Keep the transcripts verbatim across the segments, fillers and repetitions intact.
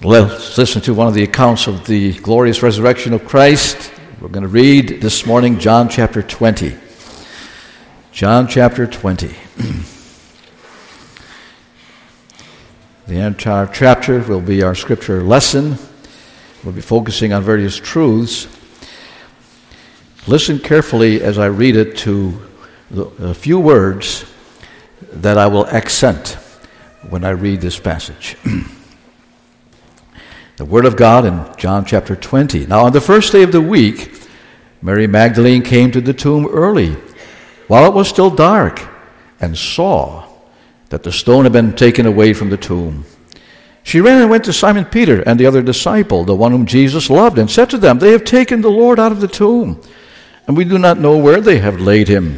Let's listen to one of the accounts of the glorious resurrection of Christ. We're going to read this morning John chapter twenty. John chapter twenty. The entire chapter will be our scripture lesson. We'll be focusing on various truths. Listen carefully as I read it to the, a few words that I will accent when I read this passage. The Word of God in John chapter twenty. Now on the first day of the week, Mary Magdalene came to the tomb early, while it was still dark, and saw that the stone had been taken away from the tomb. She ran and went to Simon Peter and the other disciple, the one whom Jesus loved, and said to them, "They have taken the Lord out of the tomb, and we do not know where they have laid him."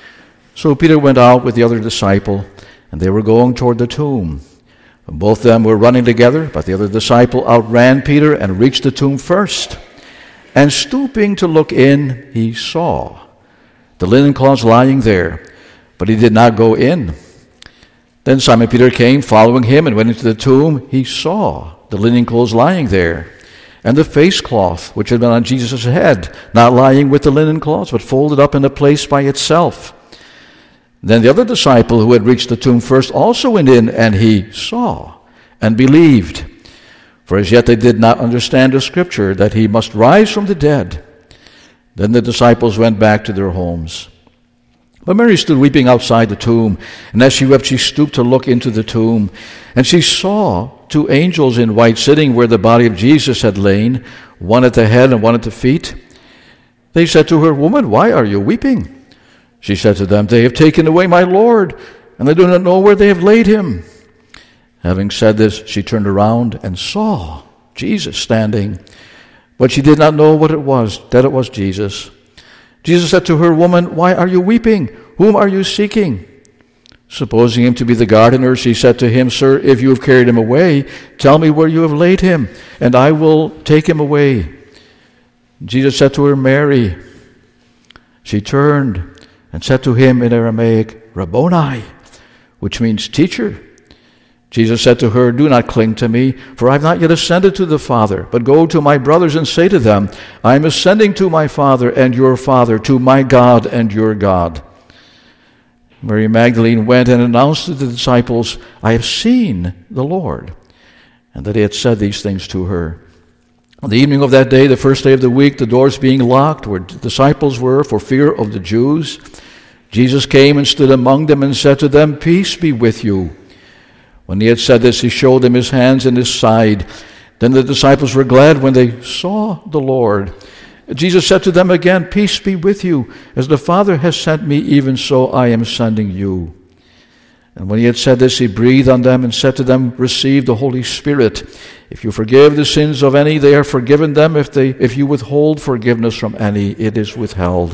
So Peter went out with the other disciple, and they were going toward the tomb. Both of them were running together, but the other disciple outran Peter and reached the tomb first. And stooping to look in, he saw the linen cloths lying there, but he did not go in. Then Simon Peter came, following him, and went into the tomb. He saw the linen clothes lying there, and the face cloth which had been on Jesus' head, not lying with the linen cloths, but folded up in a place by itself. Then the other disciple who had reached the tomb first also went in, and he saw and believed. For as yet they did not understand the scripture, that he must rise from the dead. Then the disciples went back to their homes. But Mary stood weeping outside the tomb, and as she wept, she stooped to look into the tomb. And she saw two angels in white sitting where the body of Jesus had lain, one at the head and one at the feet. They said to her, "Woman, why are you weeping?" She said to them, "They have taken away my Lord, and they do not know where they have laid him." Having said this, she turned around and saw Jesus standing, but she did not know what it was, that it was Jesus. Jesus said to her, "Woman, why are you weeping? Whom are you seeking?" Supposing him to be the gardener, she said to him, "Sir, if you have carried him away, tell me where you have laid him, and I will take him away." Jesus said to her, "Mary." She turned and said to him in Aramaic, "Rabboni," which means teacher. Jesus said to her, "Do not cling to me, for I have not yet ascended to the Father, but go to my brothers and say to them, I am ascending to my Father and your Father, to my God and your God." Mary Magdalene went and announced to the disciples, "I have seen the Lord," and that he had said these things to her. On the evening of that day, the first day of the week, the doors being locked where the disciples were for fear of the Jews, Jesus came and stood among them and said to them, "Peace be with you." When he had said this, he showed them his hands and his side. Then the disciples were glad when they saw the Lord. Jesus said to them again, "Peace be with you. As the Father has sent me, even so I am sending you." And when he had said this, he breathed on them and said to them, "Receive the Holy Spirit. If you forgive the sins of any, they are forgiven them. If they, if you withhold forgiveness from any, it is withheld."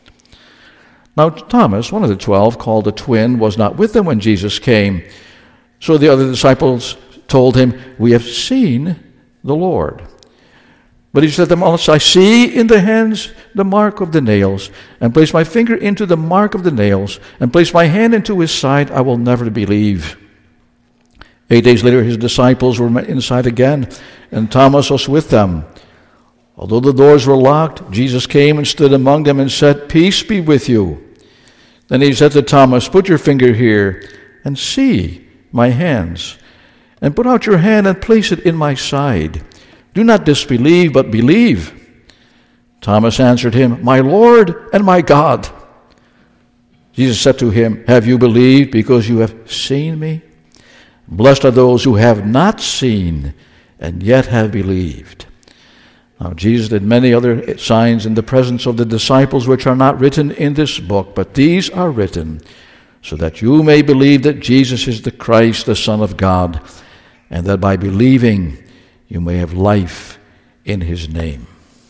Now Thomas, one of the twelve, called the twin, was not with them when Jesus came. So the other disciples told him, "We have seen the Lord." But he said to them, "Unless I see in the hands the mark of the nails, and place my finger into the mark of the nails, and place my hand into his side, I will never believe." Eight days later, his disciples were inside again, and Thomas was with them. Although the doors were locked, Jesus came and stood among them and said, "Peace be with you." Then he said to Thomas, "Put your finger here, and see my hands, and put out your hand and place it in my side. Do not disbelieve, but believe." Thomas answered him, "My Lord and my God." Jesus said to him, "Have you believed because you have seen me? Blessed are those who have not seen and yet have believed." Now Jesus did many other signs in the presence of the disciples which are not written in this book, but these are written so that you may believe that Jesus is the Christ, the Son of God, and that by believing you may have life in his name.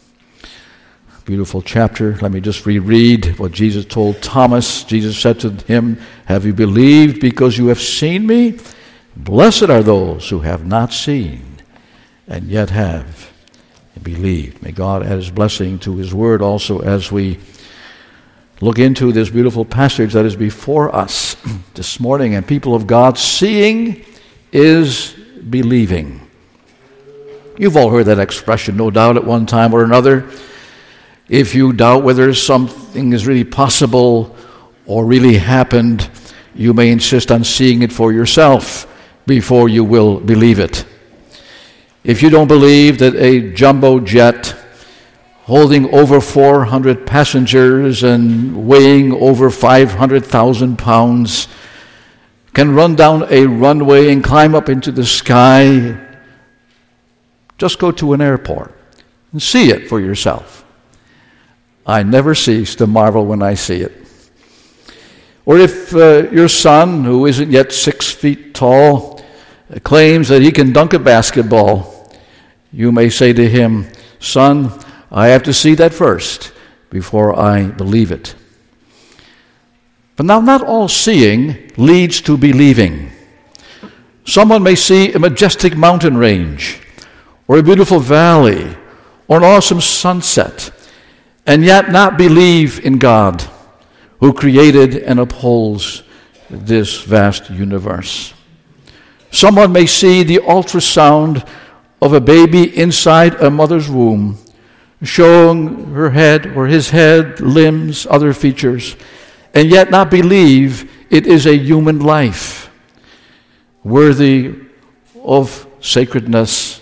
Beautiful chapter. Let me just reread what Jesus told Thomas. Jesus said to him, "Have you believed because you have seen me? Blessed are those who have not seen and yet have believed." May God add his blessing to his word also as we look into this beautiful passage that is before us this morning. And people of God, seeing is believing. You've all heard that expression, no doubt, at one time or another. If you doubt whether something is really possible or really happened, you may insist on seeing it for yourself before you will believe it. If you don't believe that a jumbo jet holding over four hundred passengers and weighing over five hundred thousand pounds can run down a runway and climb up into the sky, just go to an airport and see it for yourself. I never cease to marvel when I see it. Or if uh, your son, who isn't yet six feet tall, claims that he can dunk a basketball, you may say to him, "Son, I have to see that first before I believe it." But now, not all seeing leads to believing. Someone may see a majestic mountain range, or a beautiful valley, or an awesome sunset, and yet not believe in God, who created and upholds this vast universe. Someone may see the ultrasound of a baby inside a mother's womb, showing her head or his head, limbs, other features, and yet not believe it is a human life, worthy of sacredness.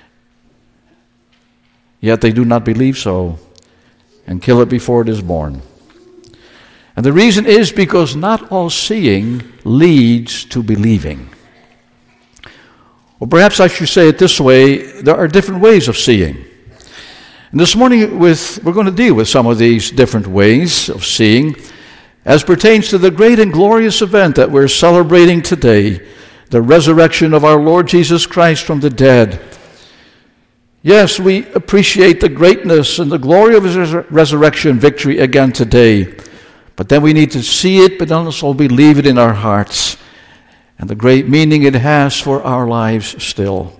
Yet they do not believe so, and kill it before it is born. And the reason is because not all seeing leads to believing. Or perhaps I should say it this way: there are different ways of seeing. And this morning with, we're going to deal with some of these different ways of seeing as pertains to the great and glorious event that we're celebrating today, the resurrection of our Lord Jesus Christ from the dead. Yes, we appreciate the greatness and the glory of his res- resurrection victory again today. But then we need to see it, but also believe it in our hearts, and the great meaning it has for our lives still.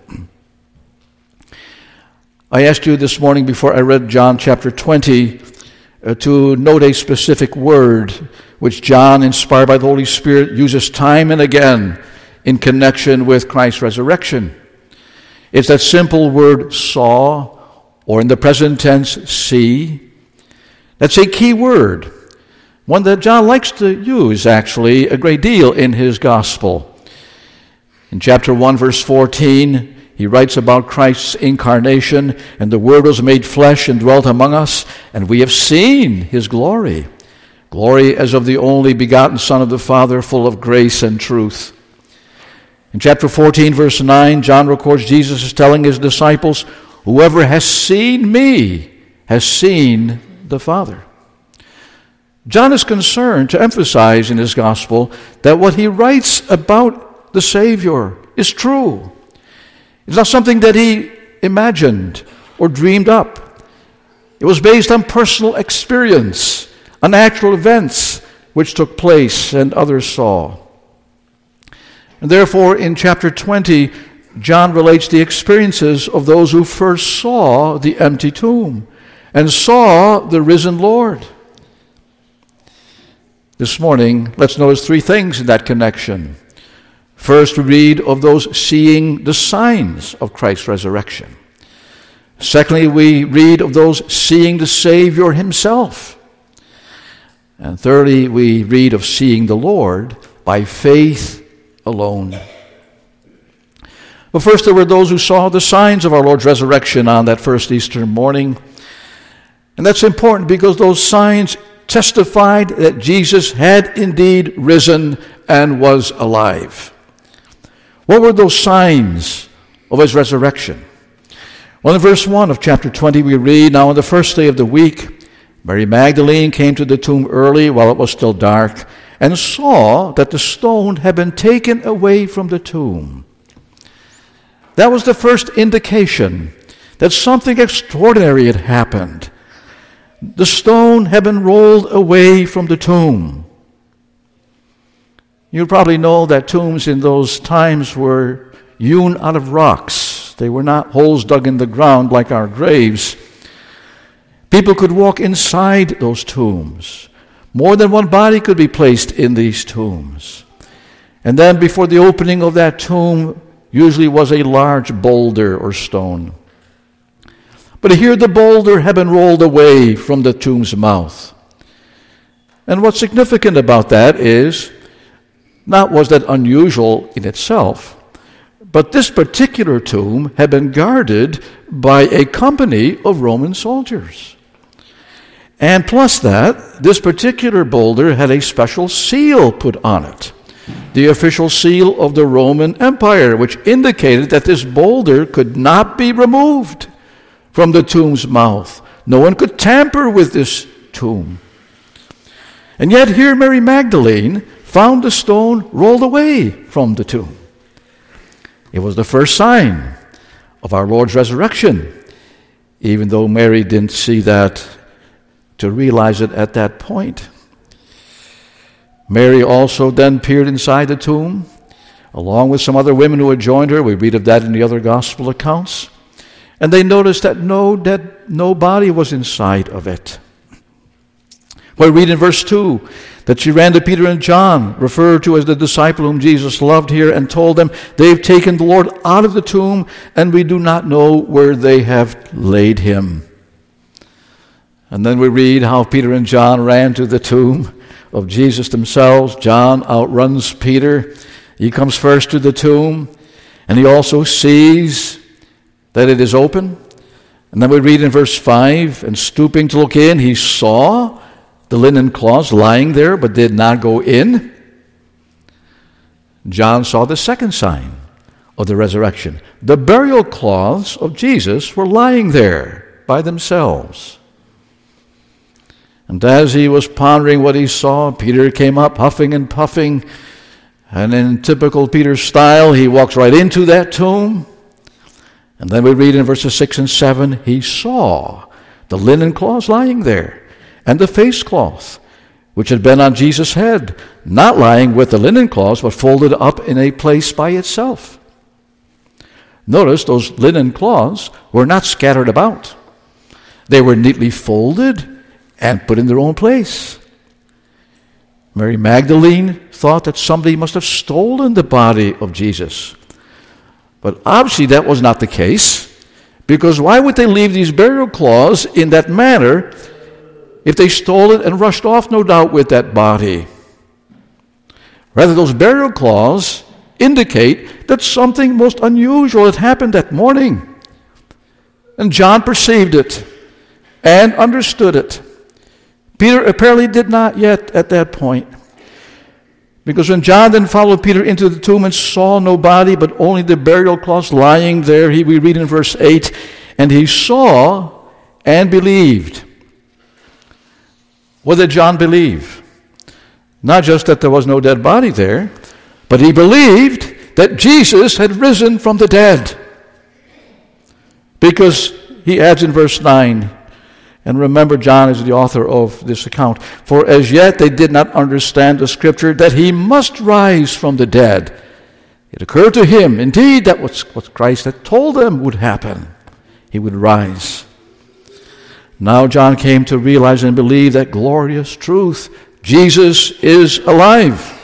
I asked you this morning before I read John chapter twenty uh, to note a specific word which John, inspired by the Holy Spirit, uses time and again in connection with Christ's resurrection. It's that simple word saw, or in the present tense, see. That's a key word, one that John likes to use actually a great deal in his gospel. In chapter one, verse fourteen, he writes about Christ's incarnation, and the Word was made flesh and dwelt among us, and we have seen his glory. Glory as of the only begotten Son of the Father, full of grace and truth. In chapter fourteen, verse nine, John records Jesus is telling his disciples, "Whoever has seen me has seen the Father." John is concerned to emphasize in his gospel that what he writes about the Savior is true. It's not something that he imagined or dreamed up. It was based on personal experience, on actual events which took place and others saw. And therefore, in chapter twenty, John relates the experiences of those who first saw the empty tomb and saw the risen Lord. This morning, let's notice three things in that connection. First, we read of those seeing the signs of Christ's resurrection. Secondly, we read of those seeing the Savior himself. And thirdly, we read of seeing the Lord by faith alone. But first, there were those who saw the signs of our Lord's resurrection on that first Easter morning. And that's important because those signs testified that Jesus had indeed risen and was alive. What were those signs of his resurrection? Well, in verse one of chapter twenty we read, "Now on the first day of the week, Mary Magdalene came to the tomb early while it was still dark, and saw that the stone had been taken away from the tomb." That was the first indication that something extraordinary had happened. The stone had been rolled away from the tomb. You probably know that tombs in those times were hewn out of rocks. They were not holes dug in the ground like our graves. People could walk inside those tombs. More than one body could be placed in these tombs. And then before the opening of that tomb usually was a large boulder or stone. But here the boulder had been rolled away from the tomb's mouth. And what's significant about that is, not was that unusual in itself, but this particular tomb had been guarded by a company of Roman soldiers. And plus that, this particular boulder had a special seal put on it, the official seal of the Roman Empire, which indicated that this boulder could not be removed from the tomb's mouth. No one could tamper with this tomb. And yet here Mary Magdalene found the stone rolled away from the tomb. It was the first sign of our Lord's resurrection, even though Mary didn't see that to realize it at that point. Mary also then peered inside the tomb, along with some other women who had joined her. We read of that in the other gospel accounts. And they noticed that no dead, no body was inside of it. We read in verse two that she ran to Peter and John, referred to as the disciple whom Jesus loved here, and told them, "They've taken the Lord out of the tomb, and we do not know where they have laid him." And then we read how Peter and John ran to the tomb of Jesus themselves. John outruns Peter. He comes first to the tomb, and he also sees that it is open. And then we read in verse five, and stooping to look in, he saw the linen cloths lying there, but did not go in. John saw the second sign of the resurrection. The burial cloths of Jesus were lying there by themselves. And as he was pondering what he saw, Peter came up huffing and puffing, and in typical Peter style, he walks right into that tomb. And then we read in verses six and seven, he saw the linen cloths lying there, and the face cloth, which had been on Jesus' head, not lying with the linen cloths, but folded up in a place by itself. Notice those linen cloths were not scattered about. They were neatly folded and put in their own place. Mary Magdalene thought that somebody must have stolen the body of Jesus. But obviously that was not the case, because why would they leave these burial cloths in that manner if they stole it and rushed off, no doubt, with that body? Rather, those burial cloths indicate that something most unusual had happened that morning. And John perceived it and understood it. Peter apparently did not yet at that point. Because when John then followed Peter into the tomb and saw no body, but only the burial cloths lying there, he, we read in verse eight, and he saw and believed. What did John believe? Not just that there was no dead body there, but he believed that Jesus had risen from the dead. Because he adds in verse nine, and remember, John is the author of this account, for as yet they did not understand the scripture that he must rise from the dead. It occurred to him, indeed, that was what Christ had told them would happen. He would rise. Now John came to realize and believe that glorious truth. Jesus is alive.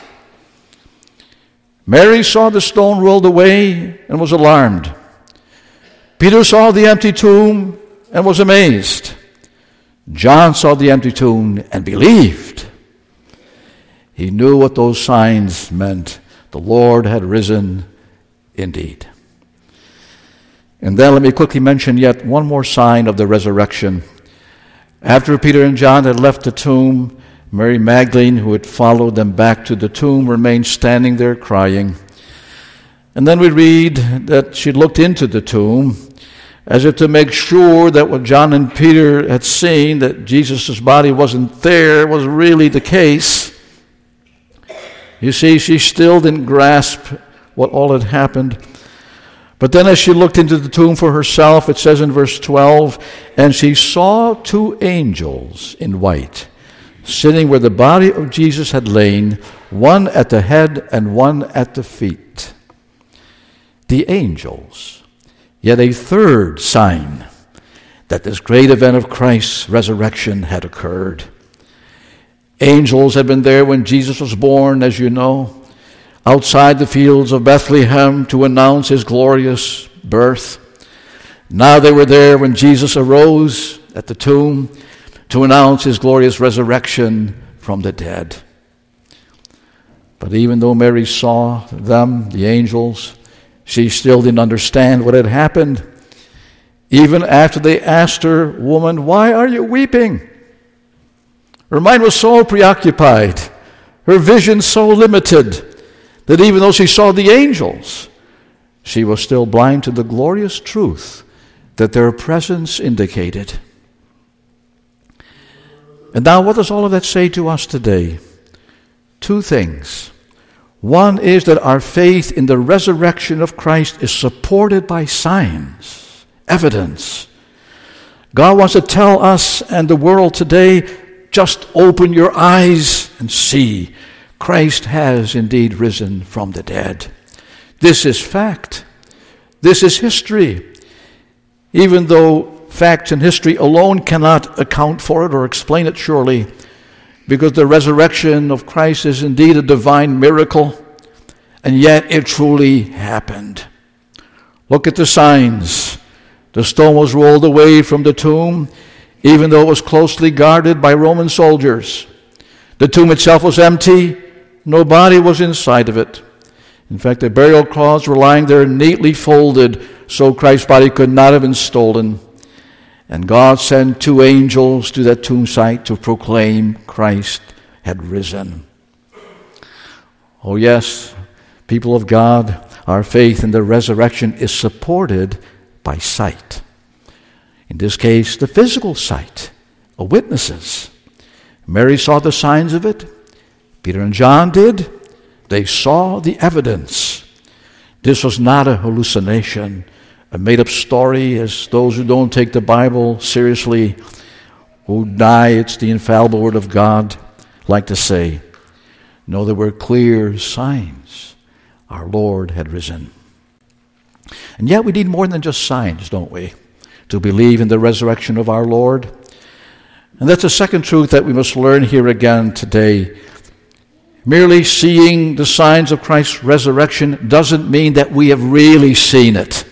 Mary saw the stone rolled away and was alarmed. Peter saw the empty tomb and was amazed. John saw the empty tomb and believed. He knew what those signs meant. The Lord had risen indeed. And then let me quickly mention yet one more sign of the resurrection. After Peter and John had left the tomb, Mary Magdalene, who had followed them back to the tomb, remained standing there crying. And then we read that she looked into the tomb as if to make sure that what John and Peter had seen, that Jesus' body wasn't there, was really the case. You see, she still didn't grasp what all had happened. But then as she looked into the tomb for herself, it says in verse twelve, and she saw two angels in white, sitting where the body of Jesus had lain, one at the head and one at the feet. The angels. Yet a third sign that this great event of Christ's resurrection had occurred. Angels had been there when Jesus was born, as you know, outside the fields of Bethlehem to announce his glorious birth. Now they were there when Jesus arose at the tomb to announce his glorious resurrection from the dead. But even though Mary saw them, the angels, she still didn't understand what had happened. Even after they asked her, "Woman, why are you weeping?" Her mind was so preoccupied, her vision so limited, that even though she saw the angels, she was still blind to the glorious truth that their presence indicated. And now, what does all of that say to us today? Two things. One is that our faith in the resurrection of Christ is supported by signs, evidence. God wants to tell us and the world today, just open your eyes and see. Christ has indeed risen from the dead. This is fact. This is history. Even though facts and history alone cannot account for it or explain it surely, because the resurrection of Christ is indeed a divine miracle, and yet it truly happened. Look at the signs. The stone was rolled away from the tomb, even though it was closely guarded by Roman soldiers. The tomb itself was empty. No body was inside of it. In fact, the burial cloths were lying there neatly folded, so Christ's body could not have been stolen. And God sent two angels to that tomb site to proclaim Christ had risen. Oh yes, people of God, our faith in the resurrection is supported by sight. In this case, the physical sight of witnesses. Mary saw the signs of it. Peter and John did. They saw the evidence. This was not a hallucination, a made-up story, as those who don't take the Bible seriously, who deny it's the infallible Word of God, like to say. No, there were clear signs. Our Lord had risen. And yet we need more than just signs, don't we, to believe in the resurrection of our Lord. And that's a second truth that we must learn here again today. Merely seeing the signs of Christ's resurrection doesn't mean that we have really seen it.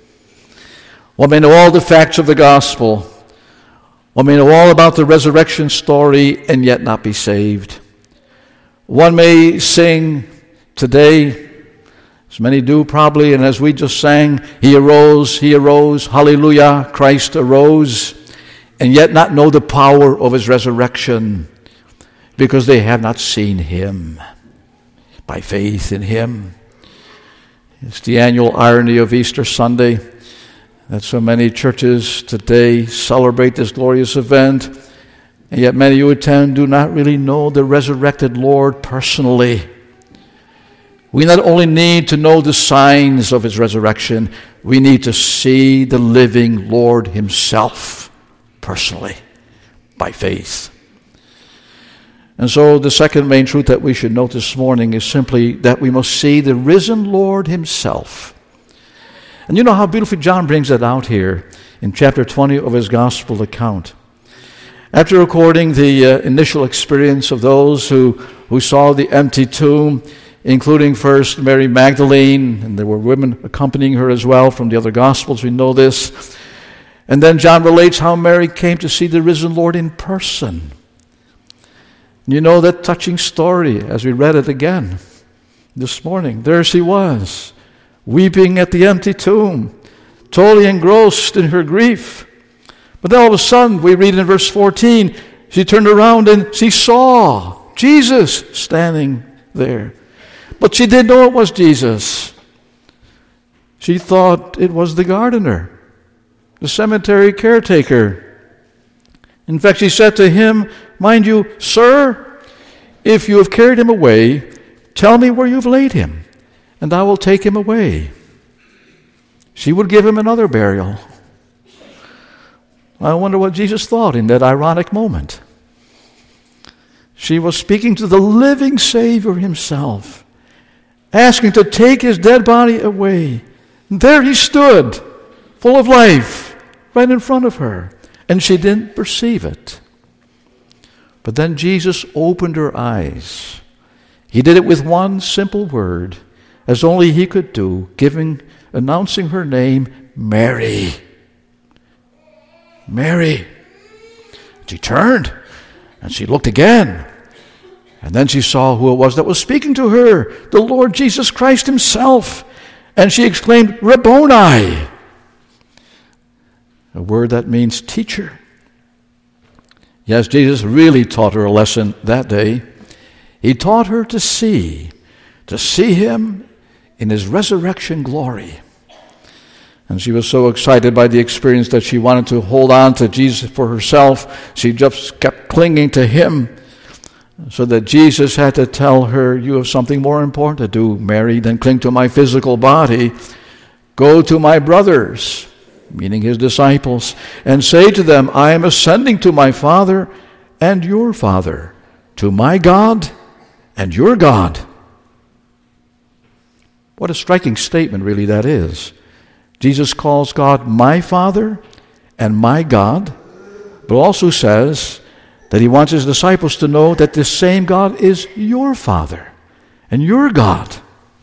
One may know all the facts of the gospel. One may know all about the resurrection story and yet not be saved. One may sing today, as many do probably, and as we just sang, He arose, He arose, hallelujah, Christ arose, and yet not know the power of His resurrection because they have not seen Him by faith in Him. It's the annual irony of Easter Sunday that so many churches today celebrate this glorious event, and yet many who attend do not really know the resurrected Lord personally. We not only need to know the signs of His resurrection, we need to see the living Lord Himself personally by faith. And so the second main truth that we should note this morning is simply that we must see the risen Lord Himself. And you know how beautifully John brings that out here in chapter twenty of his gospel account. After recording the uh, initial experience of those who, who saw the empty tomb, including first Mary Magdalene, and there were women accompanying her as well from the other Gospels, we know this. And then John relates how Mary came to see the risen Lord in person. You know that touching story as we read it again this morning. There she was, weeping at the empty tomb, totally engrossed in her grief. But then all of a sudden, we read in verse fourteen, she turned around and she saw Jesus standing there. But she didn't know it was Jesus. She thought it was the gardener, the cemetery caretaker. In fact, she said to him, mind you, Sir, if you have carried him away, tell me where you've laid him, and I will take him away. She would give him another burial. I wonder what Jesus thought in that ironic moment. She was speaking to the living Savior Himself, asking to take His dead body away. And there He stood, full of life, right in front of her. And she didn't perceive it. But then Jesus opened her eyes. He did it with one simple word, as only He could do, giving, announcing her name, Mary. Mary. She turned and she looked again. And then she saw who it was that was speaking to her, the Lord Jesus Christ himself. And she exclaimed, Rabboni, a word that means teacher. Yes, Jesus really taught her a lesson that day. He taught her to see, to see him in his resurrection glory. And she was so excited by the experience that she wanted to hold on to Jesus for herself. She just kept clinging to him, so that Jesus had to tell her, you have something more important to do, Mary, than cling to my physical body. Go to my brothers, meaning his disciples, and say to them, I am ascending to my Father and your Father, to my God and your God. What a striking statement really that is. Jesus calls God my Father and my God, but also says that he wants his disciples to know that this same God is your Father and your God.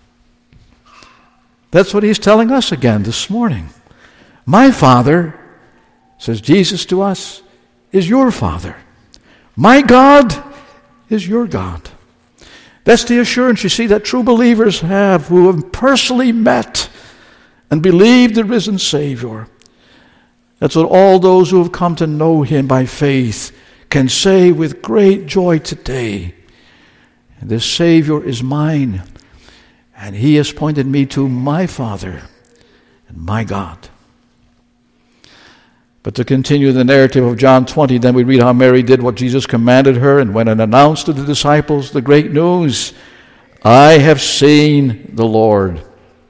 That's what he's telling us again this morning. My Father, says Jesus to us, is your Father. My God is your God. That's the assurance, you see, that true believers have who have personally met and believed the risen Savior. That's what all those who have come to know him by faith can say with great joy today. This Savior is mine, and he has pointed me to my Father and my God. But to continue the narrative of John twenty, then we read how Mary did what Jesus commanded her and went and announced to the disciples the great news, I have seen the Lord.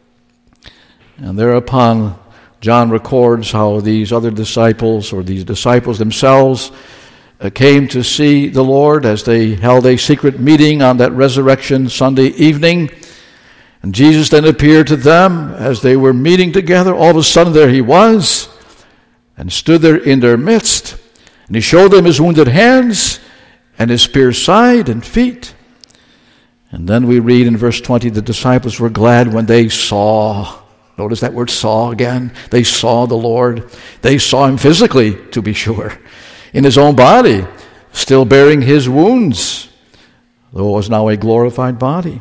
And thereupon John records how these other disciples, or these disciples themselves, uh, came to see the Lord as they held a secret meeting on that resurrection Sunday evening. And Jesus then appeared to them as they were meeting together. All of a sudden there he was, and stood there in their midst. And he showed them his wounded hands and his pierced side and feet. And then we read in verse twenty, the disciples were glad when they saw. Notice that word saw again. They saw the Lord. They saw him physically, to be sure, in his own body, still bearing his wounds, though it was now a glorified body.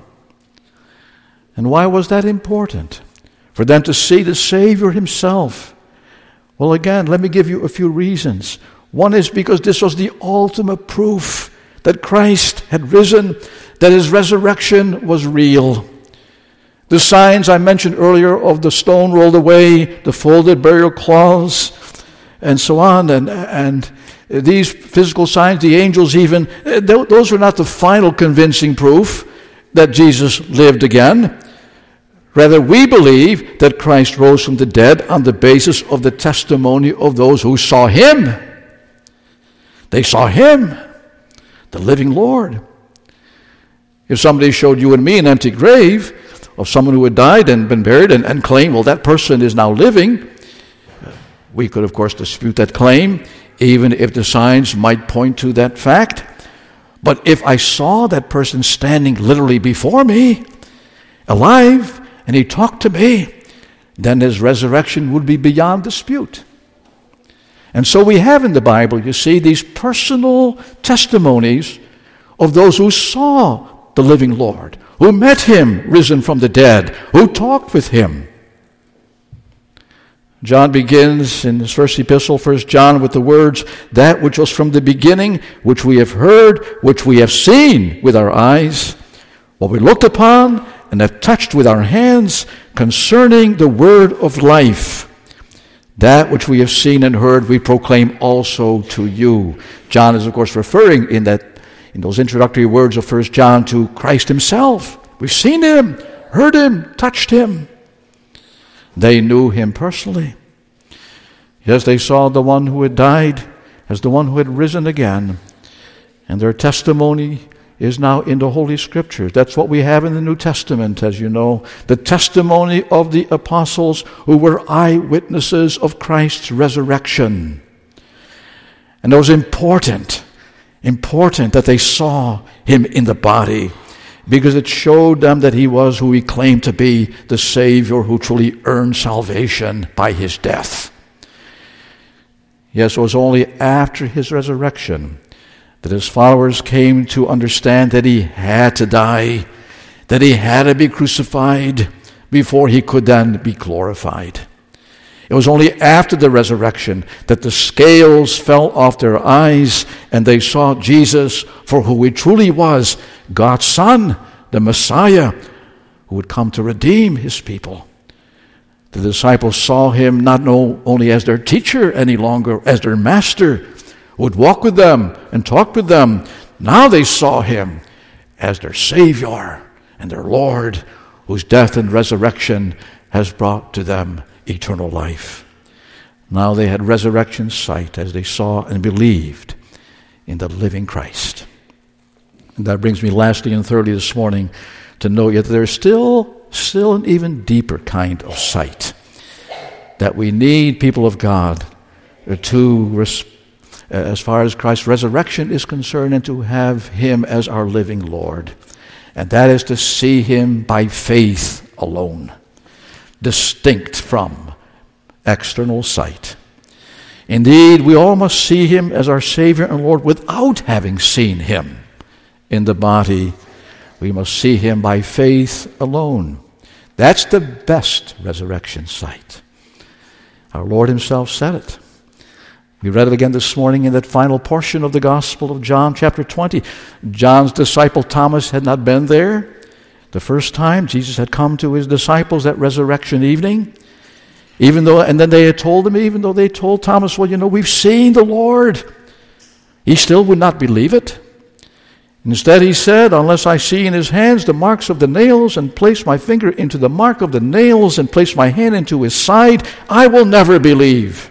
And why was that important? For them to see the Savior himself. Well, again, let me give you a few reasons. One is because this was the ultimate proof that Christ had risen, that his resurrection was real. The signs I mentioned earlier of the stone rolled away, the folded burial cloths, and so on, and, and these physical signs, the angels even, those were not the final convincing proof that Jesus lived again. Rather, we believe that Christ rose from the dead on the basis of the testimony of those who saw him. They saw him, the living Lord. If somebody showed you and me an empty grave of someone who had died and been buried and, and claimed, well, that person is now living, we could, of course, dispute that claim, even if the signs might point to that fact. But if I saw that person standing literally before me, alive, and he talked to me, then his resurrection would be beyond dispute. And so we have in the Bible, you see, these personal testimonies of those who saw the living Lord, who met him risen from the dead, who talked with him. John begins in his first epistle, First John, with the words, that which was from the beginning, which we have heard, which we have seen with our eyes, what we looked upon and have touched with our hands concerning the word of life. That which we have seen and heard we proclaim also to you. John is, of course, referring in that in those introductory words of First John to Christ himself. We've seen him, heard him, touched him. They knew him personally. Yes, they saw the one who had died as the one who had risen again. And their testimony is now in the Holy Scriptures. That's what we have in the New Testament, as you know. The testimony of the apostles who were eyewitnesses of Christ's resurrection. And it was important, important that they saw him in the body, because it showed them that he was who he claimed to be, the Savior who truly earned salvation by his death. Yes, it was only after his resurrection that his followers came to understand that he had to die, that he had to be crucified before he could then be glorified. It was only after the resurrection that the scales fell off their eyes and they saw Jesus for who he truly was, God's Son, the Messiah, who would come to redeem his people. The disciples saw him not only as their teacher any longer, as their master, who would walk with them and talk with them. Now they saw him as their Savior and their Lord, whose death and resurrection has brought to them eternal life. Now they had resurrection sight as they saw and believed in the living Christ. And that brings me lastly and thirdly this morning to know yet there's still, still an even deeper kind of sight that we need, people of God, to, as far as Christ's resurrection is concerned, and to have him as our living Lord. And that is to see him by faith alone, distinct from external sight. Indeed, we all must see him as our Savior and Lord without having seen him in the body. We must see him by faith alone. That's the best resurrection sight. Our Lord himself said it. We read it again this morning in that final portion of the Gospel of John, chapter twenty. John's disciple Thomas had not been there the first time. Jesus had come to his disciples that resurrection evening. Even though, and then they had told him, even though they told Thomas, well, you know, we've seen the Lord. He still would not believe it. Instead, he said, unless I see in his hands the marks of the nails, and place my finger into the mark of the nails, and place my hand into his side, I will never believe.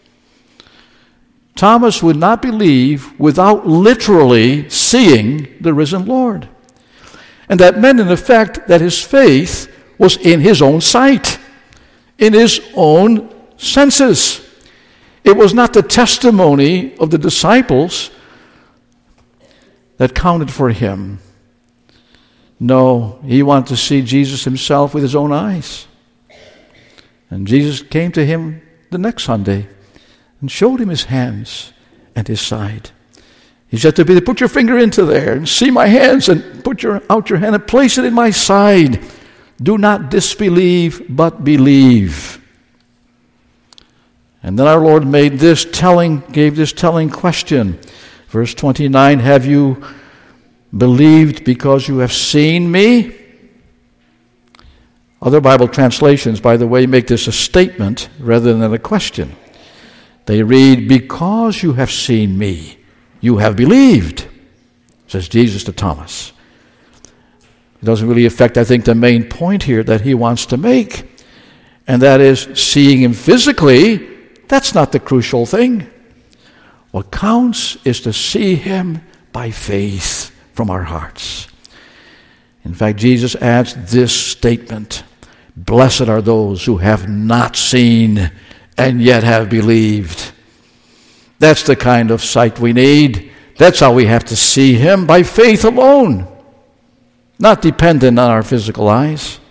Thomas would not believe without literally seeing the risen Lord. And that meant, in effect, that his faith was in his own sight, in his own senses. It was not the testimony of the disciples that counted for him. No, he wanted to see Jesus himself with his own eyes. And Jesus came to him the next Sunday and showed him his hands and his side. He said to Peter, put your finger into there and see my hands, and put your, out your hand and place it in my side. Do not disbelieve, but believe. And then our Lord made this telling, gave this telling question. Verse twenty-nine, have you believed because you have seen me? Other Bible translations, by the way, make this a statement rather than a question. They read, because you have seen me, you have believed, says Jesus to Thomas. It doesn't really affect, I think, the main point here that he wants to make. And that is, seeing him physically, that's not the crucial thing. What counts is to see him by faith from our hearts. In fact, Jesus adds this statement, blessed are those who have not seen and yet have believed. That's the kind of sight we need. That's how we have to see him, by faith alone, not dependent on our physical eyes.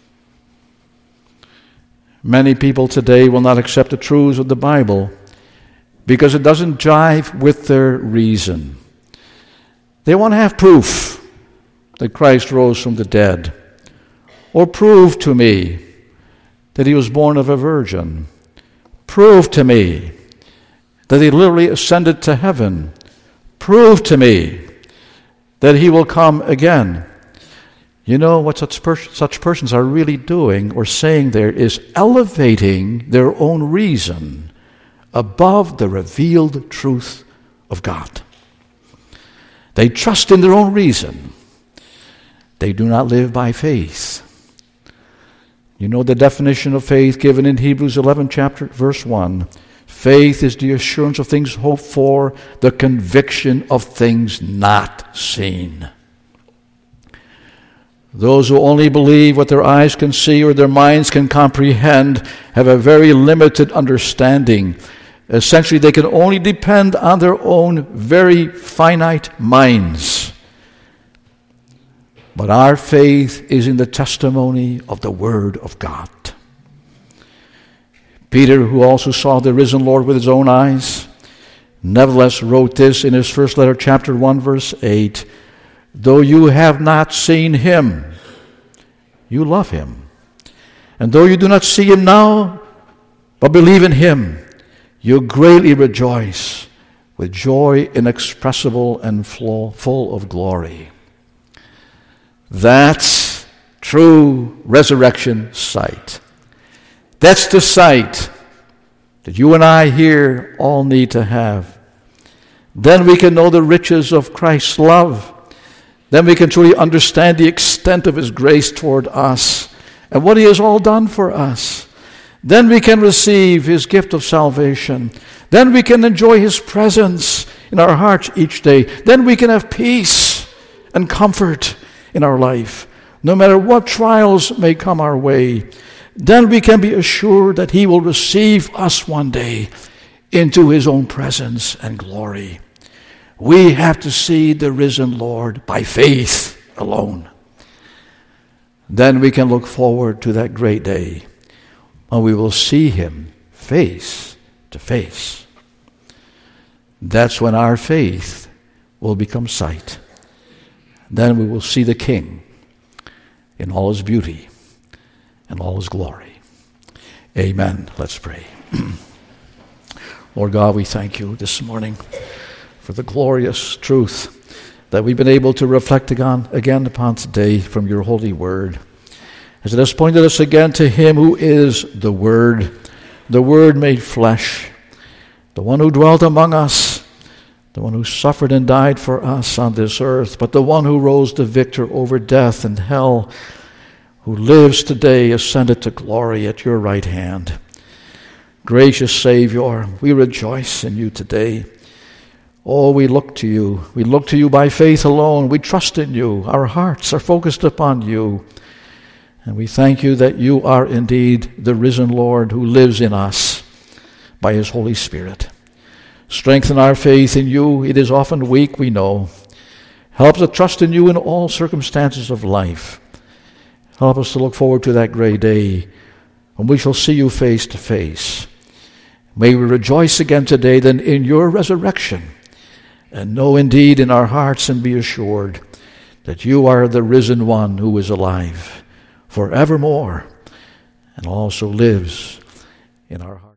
Many people today will not accept the truths of the Bible because it doesn't jive with their reason. They want to have proof that Christ rose from the dead, or prove to me that he was born of a virgin. Prove to me that he literally ascended to heaven. Prove to me that he will come again. You know what such, pers- such persons are really doing or saying there is elevating their own reason above the revealed truth of God. They trust in their own reason. They do not live by faith. You know the definition of faith given in Hebrews eleven, chapter verse one. Faith is the assurance of things hoped for, the conviction of things not seen. Those who only believe what their eyes can see or their minds can comprehend have a very limited understanding. Essentially, they can only depend on their own very finite minds. But our faith is in the testimony of the Word of God. Peter, who also saw the risen Lord with his own eyes, nevertheless wrote this in his first letter, chapter one, verse eight, though you have not seen him, you love him. And though you do not see him now, but believe in him, you greatly rejoice with joy inexpressible and full of glory. That's true resurrection sight. That's the sight that you and I here all need to have. Then we can know the riches of Christ's love. Then we can truly understand the extent of his grace toward us and what he has all done for us. Then we can receive his gift of salvation. Then we can enjoy his presence in our hearts each day. Then we can have peace and comfort in our life, no matter what trials may come our way. Then we can be assured that he will receive us one day into his own presence and glory. We have to see the risen Lord by faith alone. Then we can look forward to that great day when we will see him face to face. That's when our faith will become sight. Then we will see the King in all his beauty and all his glory. Amen. Let's pray. Lord God, we thank you this morning for the glorious truth that we've been able to reflect again, again upon today from your holy word, as it has pointed us again to him who is the Word, the Word made flesh, the one who dwelt among us, the one who suffered and died for us on this earth, but the one who rose the victor over death and hell, who lives today ascended to glory at your right hand. Gracious Savior, we rejoice in you today. Oh, we look to you. We look to you by faith alone. We trust in you. Our hearts are focused upon you. And we thank you that you are indeed the risen Lord who lives in us by his Holy Spirit. Strengthen our faith in you. It is often weak, we know. Help us to trust in you in all circumstances of life. Help us to look forward to that great day when we shall see you face to face. May we rejoice again today then in your resurrection, and know indeed in our hearts and be assured that you are the risen one who is alive forevermore and also lives in our hearts.